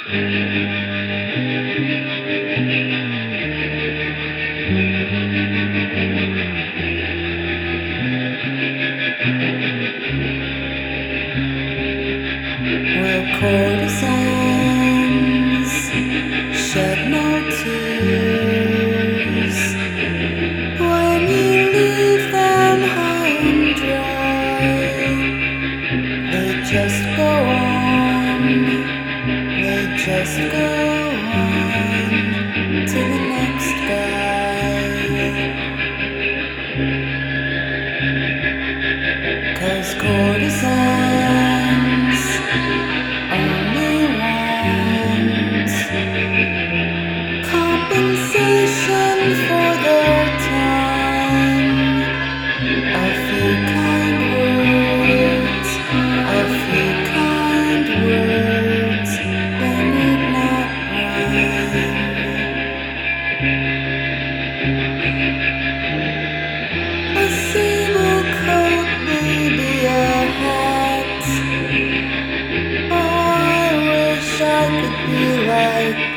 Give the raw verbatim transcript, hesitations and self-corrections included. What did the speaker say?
Where courtesans shed no tears when you leave them high and dry. They just go on, they just go on to the next guy. 'Cause courtesans only want compensation for their time. A few kind words, a few kind words, they need not rhyme. A sable coat, maybe a hat. Oh, I wish I could be like